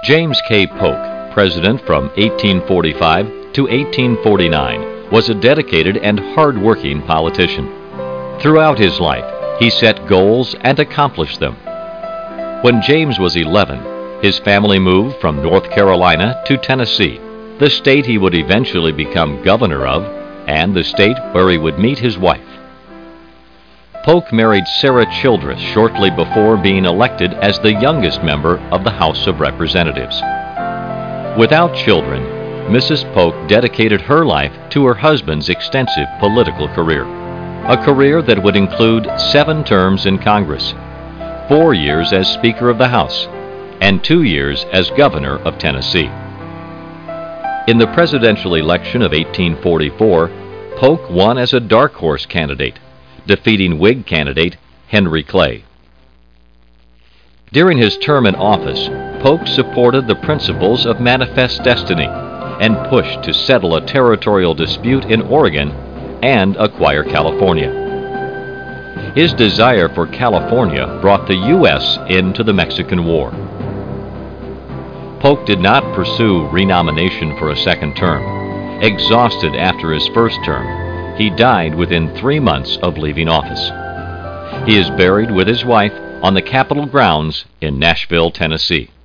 James K. Polk, president from 1845 to 1849, was a dedicated and hard-working politician. Throughout his life, he set goals and accomplished them. When James was 11, his family moved from North Carolina to Tennessee, the state he would eventually become governor of, and the state where he would meet his wife. Polk married Sarah Childress shortly before being elected as the youngest member of the House of Representatives. Without children, Mrs. Polk dedicated her life to her husband's extensive political career, a career that would include 7 terms in Congress, 4 years as Speaker of the House, and 2 years as Governor of Tennessee. In the presidential election of 1844, Polk won as a dark horse candidate, defeating Whig candidate Henry Clay. During his term in office, Polk supported the principles of Manifest Destiny and pushed to settle a territorial dispute in Oregon and acquire California. His desire for California brought the U.S. into the Mexican War. Polk did not pursue renomination for a second term. Exhausted after his first term, he died within 3 months of leaving office. He is buried with his wife on the Capitol grounds in Nashville, Tennessee.